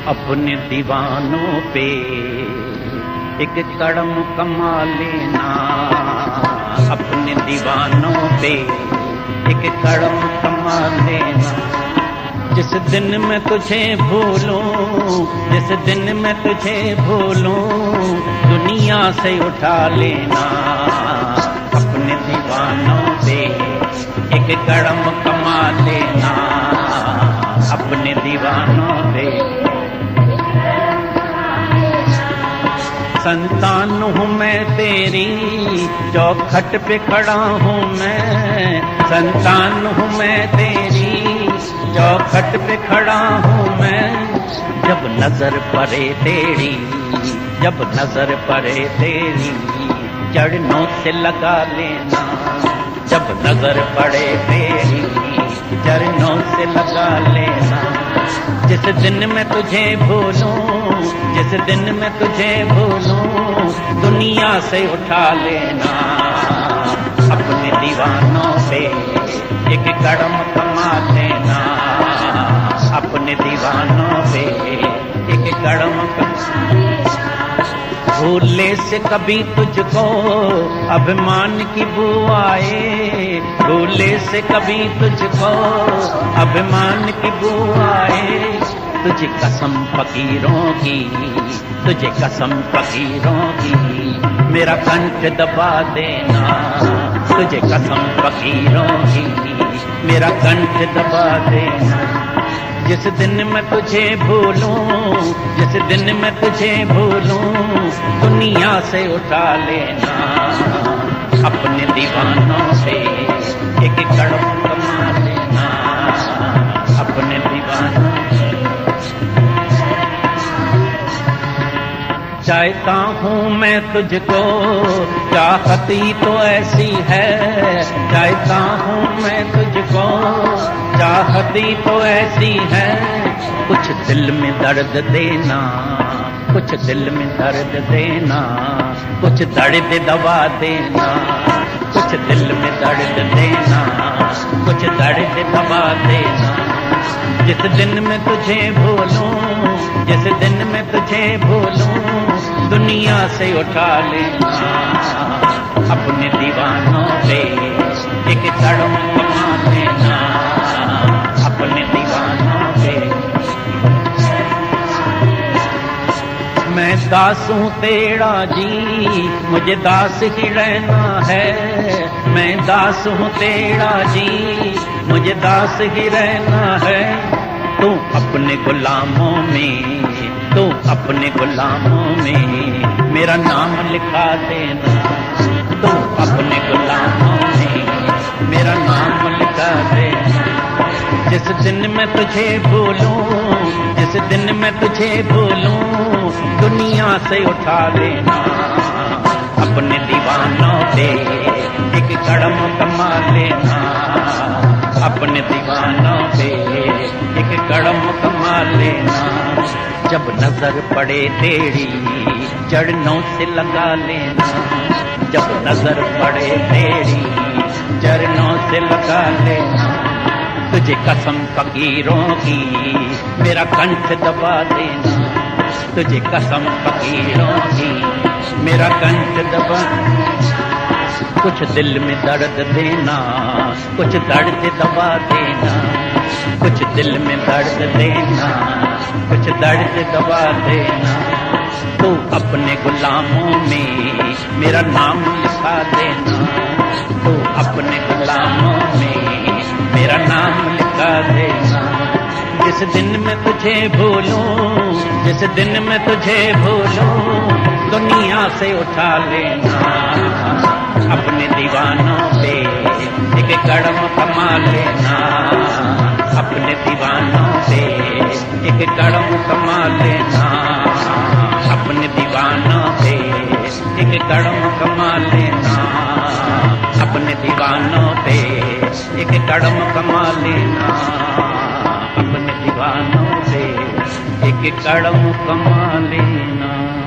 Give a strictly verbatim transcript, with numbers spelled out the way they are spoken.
अपने दीवानों पे एक कदम कमा लेना, अपने दीवानों पे एक कदम कमा लेना। जिस दिन मैं तुझे भूलूं, जिस दिन मैं तुझे भूलूं, दुनिया से उठा लेना। अपने दीवानों पे एक कदम कमा लेना, अपने दीवानों पे। संतान हूँ मैं तेरी, चौखट पे खड़ा हूँ मैं। संतान हूँ मैं तेरी, चौखट पे खड़ा हूँ मैं। जब नजर पड़े तेरी, जब नजर पड़े तेरी, चरणों से लगा लेना। जब नजर पड़े तेरी, चरणों से लगा लेना। जिस दिन मैं तुझे भूलूं, जिस दिन मैं तुझे भूलूं, दुनिया से उठा लेना। अपने दीवानों पे एक कदम कमा लेना, अपने दीवानों पे एक कदम कमा। भूले से कभी तुझको अभिमान की बू आए, भूले से कभी तुझको अभिमान की बू आए। तुझे कसम फकीरों की, तुझे कसम फकीरों की, मेरा कंठ दबा देना। तुझे कसम फकीरों की, मेरा कंठ दबा देना। जिस दिन मैं तुझे भूलूं, जिस दिन मैं तुझे भूलूं, दुनिया से उठा लेना। अपने दीवानों से एक कदम कमा लेना, अपने दीवानों से। चाहता हूँ मैं तुझको, चाहती तो ऐसी है। चाहता हूँ मैं तुझको, चाहती तो ऐसी है। कुछ दिल में दर्द देना, कुछ दिल में दर्द देना, कुछ दर्द दबा देना। कुछ दिल में दर्द देना, कुछ दर्द दबा देना। जिस दिन मैं तुझे भूलूं, जिस दिन मैं तुझे भूलूं, दुनिया से उठा लेना। अपने दीवानों पे एक कदम कमा लेना, अपने दीवानों पे। मैं दास हूँ तेरा जी, मुझे दास ही रहना है। मैं दास हूँ तेरा जी, मुझे दास ही रहना है। तू अपने गुलामों में, तू अपने गुलामों में मेरा नाम लिखा देना। तू अपने गुलामों में मेरा नाम लिखा देना। जिस दिन मैं तुझे भूलूं, जिस दिन मैं तुझे भूलूं, दुनिया से उठा लेना। अपने दीवानों पे एक कदम कमा लेना, अपने दीवानों पे एक कदम कमा लेना। जब नजर पड़े तेरी, चरणों से लगा लेना। जब नजर पड़े तेरी, चरणों से लगा लेना। तुझे कसम फकीरों की, मेरा कंठ दबा देना। तुझे कसम फकीरों की, मेरा कंठ दबा। कुछ दिल में दर्द देना, कुछ दर्द दबा देना। कुछ दिल में दर्द देना, कुछ दर्द दबा देना। तू अपने गुलामों में मेरा नाम लिखा देना। तू अपने गुलामों में मेरा नाम लिखा देना। जिस दिन मैं तुझे भूलूं, जिस दिन मैं तुझे भूलूं, दुनिया से उठा लेना। अपने दीवानों पे एक कदम कमा लेना। अपने दीवानों पे एक कदम कमा लेना। अपने दीवानों पे एक कदम कमा लेना। अपने दीवानों पे एक कदम कमा लेना। अपने दीवानों से एक कदम कमा लेना।